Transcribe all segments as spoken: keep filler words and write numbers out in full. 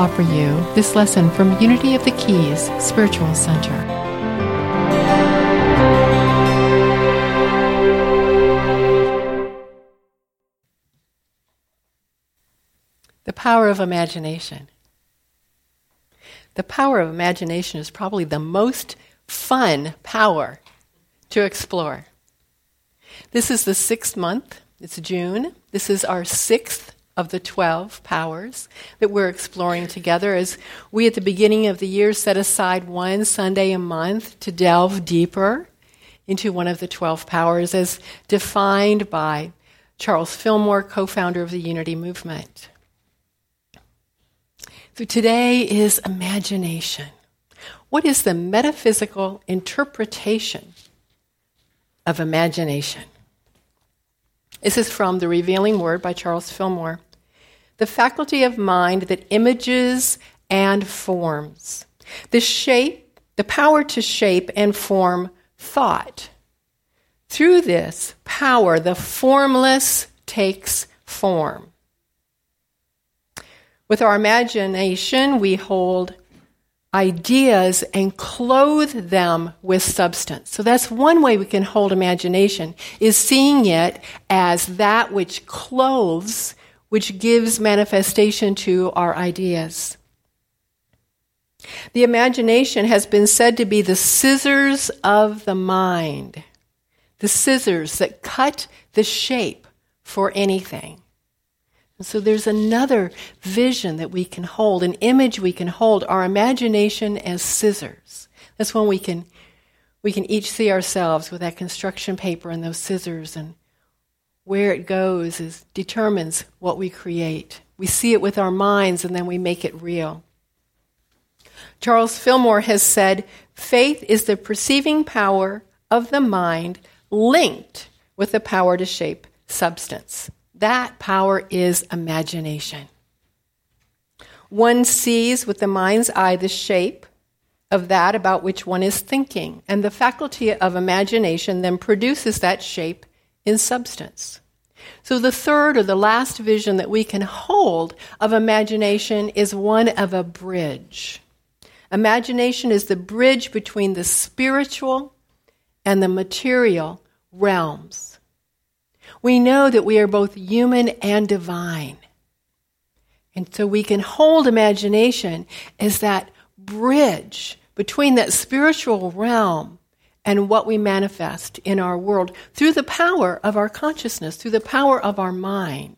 offer you this lesson from Unity of the Keys Spiritual Center. The power of imagination. The power of imagination is probably the most fun power to explore. This is the sixth month. It's June. This is our sixth of the twelve powers that we're exploring together as we at the beginning of the year set aside one Sunday a month to delve deeper into one of the twelve powers as defined by Charles Fillmore, co-founder of the Unity Movement. So today is imagination. What is the metaphysical interpretation of imagination? This is from The Revealing Word by Charles Fillmore. The faculty of mind that images and forms. The shape, the power to shape and form thought. Through this power, the formless takes form. With our imagination, we hold ideas and clothe them with substance. So that's one way we can hold imagination, is seeing it as that which clothes, which gives manifestation to our ideas. The imagination has been said to be the scissors of the mind, the scissors that cut the shape for anything. And so there's another vision that we can hold, an image we can hold, our imagination as scissors. That's when we can we can each see ourselves with that construction paper and those scissors, and where it goes is determines what we create. We see it with our minds and then we make it real. Charles Fillmore has said, faith is the perceiving power of the mind linked with the power to shape substance. That power is imagination. One sees with the mind's eye the shape of that about which one is thinking, and the faculty of imagination then produces that shape in substance. So the third or the last vision that we can hold of imagination is one of a bridge. Imagination is the bridge between the spiritual and the material realms. We know that we are both human and divine. And so we can hold imagination as that bridge between that spiritual realm and what we manifest in our world through the power of our consciousness, through the power of our mind.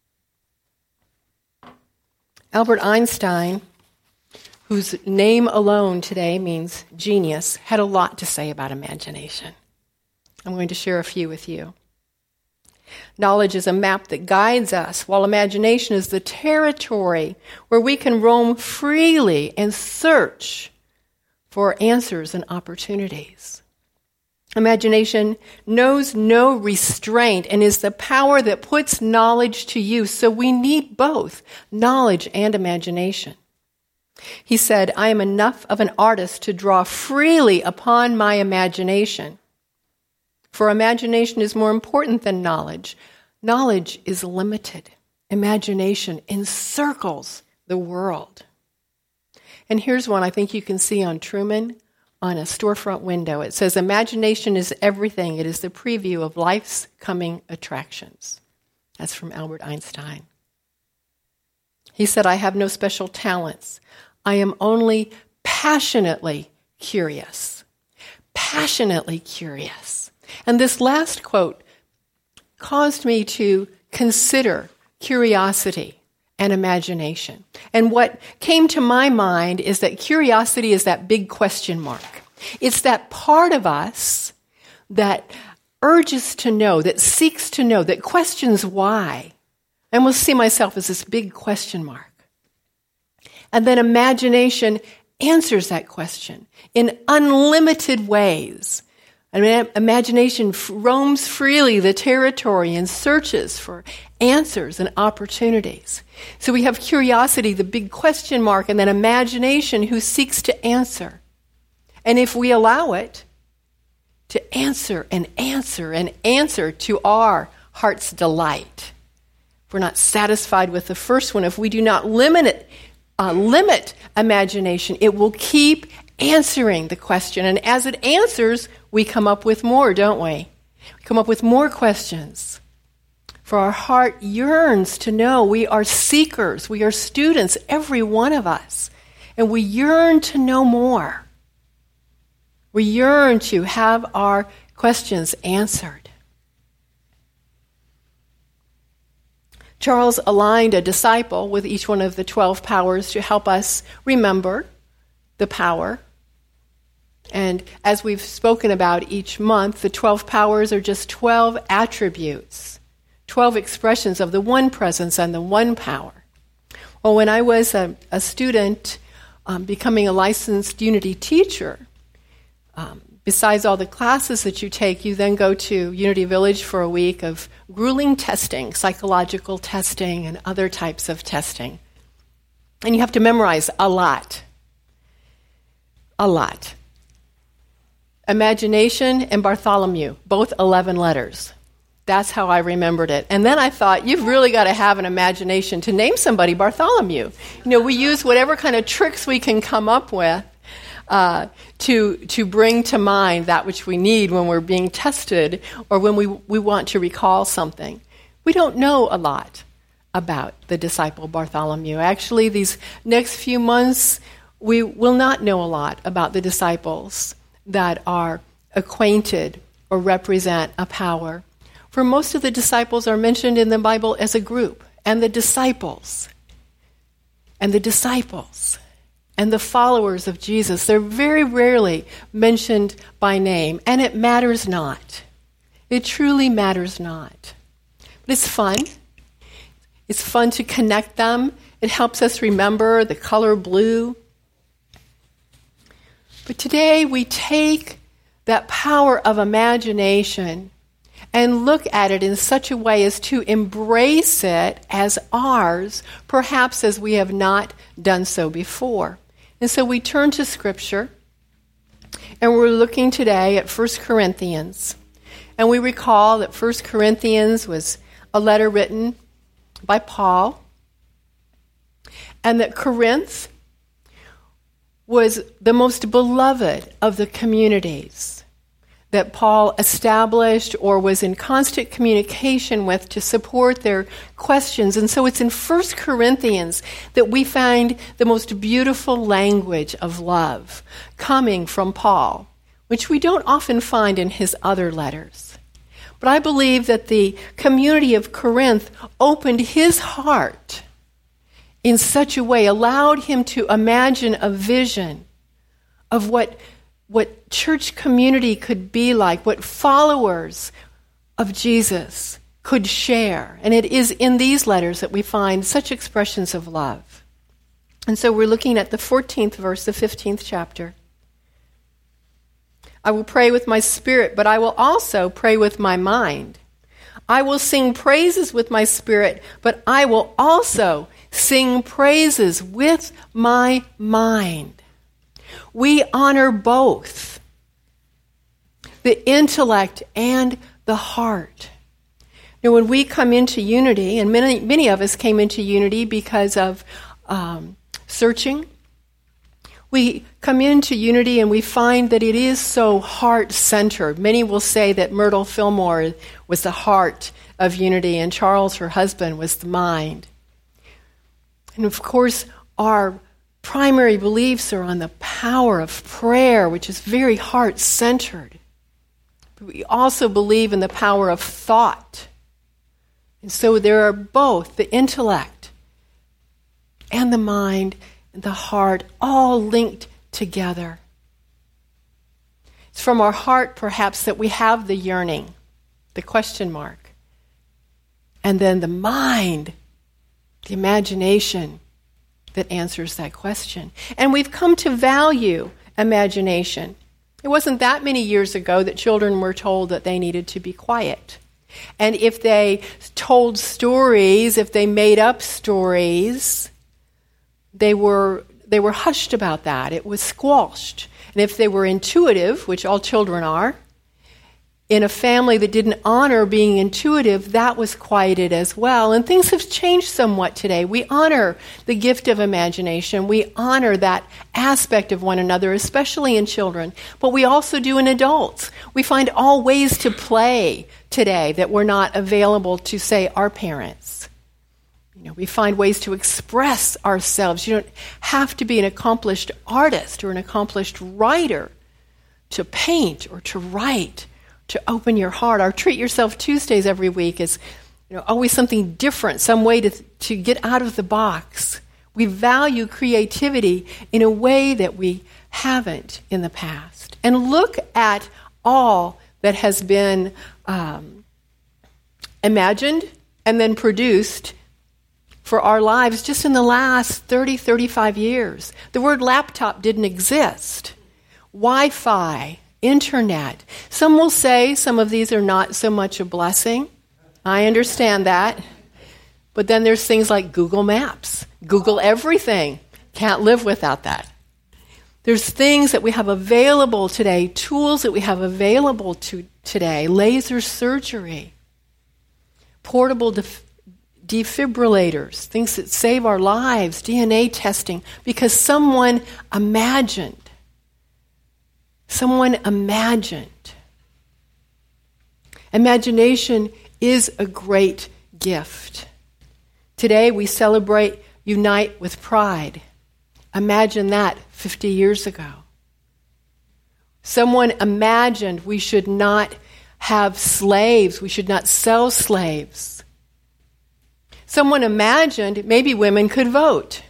Albert Einstein, whose name alone today means genius, had a lot to say about imagination. I'm going to share a few with you. Knowledge is a map that guides us, while imagination is the territory where we can roam freely and search for answers and opportunities. Imagination knows no restraint and is the power that puts knowledge to use. So we need both knowledge and imagination. He said, I am enough of an artist to draw freely upon my imagination. For imagination is more important than knowledge. Knowledge is limited. Imagination encircles the world. And here's one I think you can see on Truman on a storefront window. It says, imagination is everything. It is the preview of life's coming attractions. That's from Albert Einstein. He said, I have no special talents. I am only passionately curious. Passionately curious. And this last quote caused me to consider curiosity and imagination. And what came to my mind is that curiosity is that big question mark. It's that part of us that urges to know, that seeks to know, that questions why. I almost see myself as this big question mark. And then imagination answers that question in unlimited ways. I mean, imagination roams freely the territory and searches for answers and opportunities. So we have curiosity, the big question mark, and then imagination who seeks to answer. And if we allow it to answer and answer and answer to our heart's delight, if we're not satisfied with the first one, if we do not limit it, uh, limit imagination. It will keep answering the question. And as it answers, we come up with more, don't we? We come up with more questions. For our heart yearns to know. We are seekers. We are students, every one of us. And we yearn to know more. We yearn to have our questions answered. Charles aligned a disciple with each one of the twelve powers to help us remember the power. And as we've spoken about each month, the twelve powers are just twelve attributes, twelve expressions of the one presence and the one power. Well, when I was a, a student um, becoming a licensed Unity teacher, um, besides all the classes that you take, you then go to Unity Village for a week of grueling testing, psychological testing, and other types of testing. And you have to memorize a lot. A lot. Imagination and Bartholomew, both eleven letters. That's how I remembered it. And then I thought, you've really got to have an imagination to name somebody Bartholomew. You know, we use whatever kind of tricks we can come up with uh, to to bring to mind that which we need when we're being tested or when we, we want to recall something. We don't know a lot about the disciple Bartholomew. Actually, these next few months, we will not know a lot about the disciples that are acquainted or represent a power. For most of the disciples are mentioned in the Bible as a group, and the disciples, and the disciples, and the followers of Jesus. They're very rarely mentioned by name, and it matters not. It truly matters not. But it's fun. It's fun to connect them. It helps us remember the color blue. But today we take that power of imagination and look at it in such a way as to embrace it as ours, perhaps as we have not done so before. And so we turn to Scripture, and we're looking today at First Corinthians. And we recall that First Corinthians was a letter written by Paul, and that Corinth was the most beloved of the communities that Paul established or was in constant communication with to support their questions. And so it's in First Corinthians that we find the most beautiful language of love coming from Paul, which we don't often find in his other letters. But I believe that the community of Corinth opened his heart in such a way, allowed him to imagine a vision of what what church community could be like, what followers of Jesus could share. And it is in these letters that we find such expressions of love. And so we're looking at the fourteenth verse, the fifteenth chapter. I will pray with my spirit, but I will also pray with my mind. I will sing praises with my spirit, but I will also sing praises with my mind. We honor both the intellect and the heart. Now, when we come into unity, and many many of us came into unity because of um, searching, we come into unity and we find that it is so heart-centered. Many will say that Myrtle Fillmore was the heart of unity, and Charles, her husband, was the mind. And of course, our primary beliefs are on the power of prayer, which is very heart-centered. But we also believe in the power of thought. And so there are both the intellect and the mind and the heart all linked together. It's from our heart, perhaps, that we have the yearning, the question mark. And then the mind, the imagination, that answers that question. And we've come to value imagination. It wasn't that many years ago that children were told that they needed to be quiet. And if they told stories, if they made up stories, they were they were hushed about that. It was squashed. And if they were intuitive, which all children are, in a family that didn't honor being intuitive, that was quieted as well. And things have changed somewhat today. We honor the gift of imagination. We honor that aspect of one another, especially in children. But we also do in adults. We find all ways to play today that were not available to, say, our parents. You know, we find ways to express ourselves. You don't have to be an accomplished artist or an accomplished writer to paint or to write, to open your heart. Our Treat Yourself Tuesdays every week is, you know, always something different, some way to, to get out of the box. We value creativity in a way that we haven't in the past. And look at all that has been um, imagined and then produced for our lives just in the last thirty, thirty-five years. The word laptop didn't exist. Wi-Fi, internet. Some will say some of these are not so much a blessing. I understand that. But then there's things like Google Maps. Google everything. Can't live without that. There's things that we have available today, tools that we have available to today, laser surgery, portable def- defibrillators, things that save our lives, D N A testing, because someone imagined. Someone imagined. Imagination is a great gift. Today we celebrate Unite with Pride. Imagine that fifty years ago. Someone imagined we should not have slaves, we should not sell slaves. Someone imagined maybe women could vote.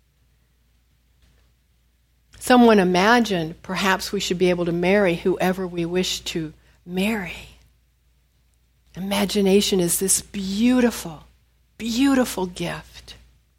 Someone imagined perhaps we should be able to marry whoever we wish to marry. Imagination is this beautiful, beautiful gift.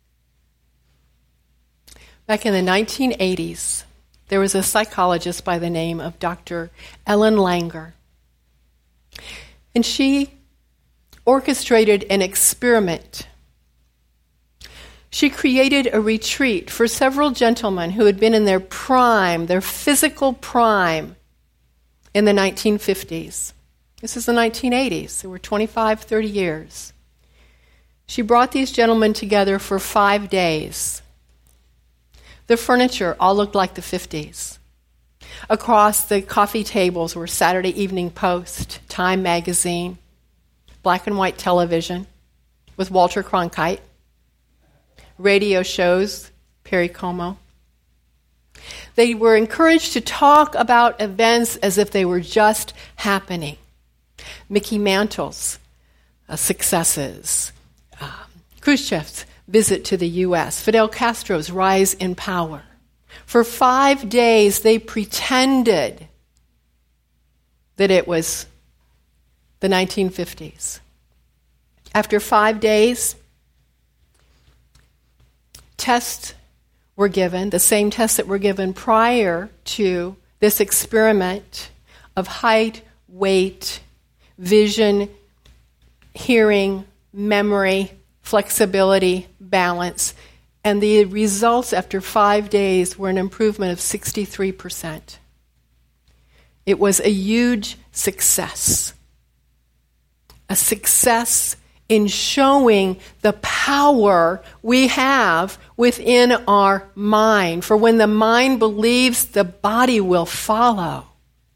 Back in the nineteen eighties, there was a psychologist by the name of Doctor Ellen Langer. And she orchestrated an experiment. She created a retreat for several gentlemen who had been in their prime, their physical prime, in the nineteen fifties. This is the nineteen eighties. There were twenty-five, thirty years. She brought these gentlemen together for five days. The furniture all looked like the fifties. Across the coffee tables were Saturday Evening Post, Time magazine, black and white television with Walter Cronkite, radio shows, Perry Como. They were encouraged to talk about events as if they were just happening. Mickey Mantle's uh, successes, um, Khrushchev's visit to the U S, Fidel Castro's rise in power. For five days, they pretended that it was the nineteen fifties. After five days, tests were given, the same tests that were given prior to this experiment of height, weight, vision, hearing, memory, flexibility, balance. And the results after five days were an improvement of sixty-three percent. It was a huge success. A success in showing the power we have within our mind. For when the mind believes, the body will follow.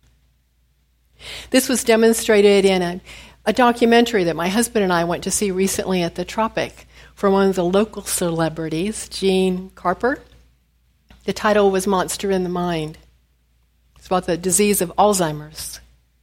This was demonstrated in a, a documentary that my husband and I went to see recently at the Tropic from one of the local celebrities, Gene Carper. The title was Monster in the Mind. It's about the disease of Alzheimer's.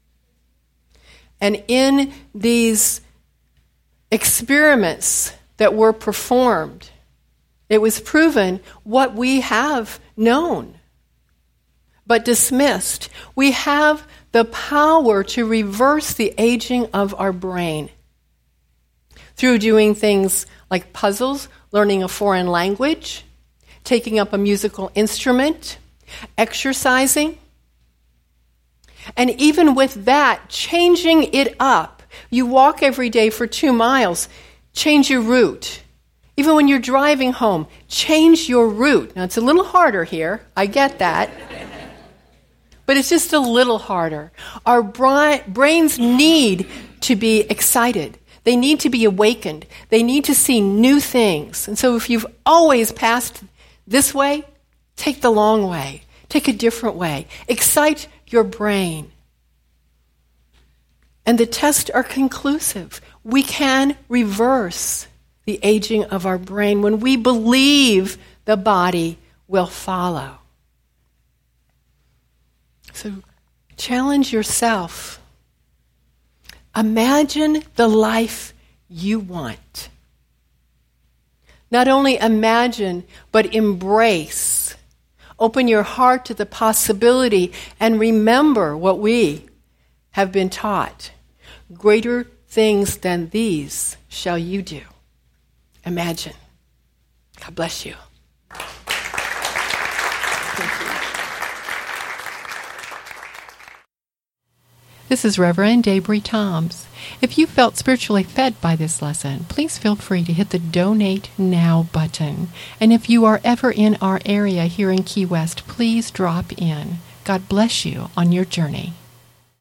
And in these experiments that were performed, it was proven what we have known but dismissed. We have the power to reverse the aging of our brain through doing things like puzzles, learning a foreign language, taking up a musical instrument, exercising, and even with that, changing it up. You walk every day for two miles, change your route. Even when you're driving home, change your route. Now, it's a little harder here. I get that. but it's just a little harder. Our bri- brains need to be excited. They need to be awakened. They need to see new things. And so if you've always passed this way, take the long way. Take a different way. Excite your brain. And the tests are conclusive. We can reverse the aging of our brain when we believe the body will follow. So challenge yourself. Imagine the life you want. Not only imagine, but embrace. Open your heart to the possibility and remember what we have been taught. Greater things than these shall you do. Imagine. God bless you. This is Reverend Debri Toms. If you felt spiritually fed by this lesson, please feel free to hit the Donate Now button. And if you are ever in our area here in Key West, please drop in. God bless you on your journey.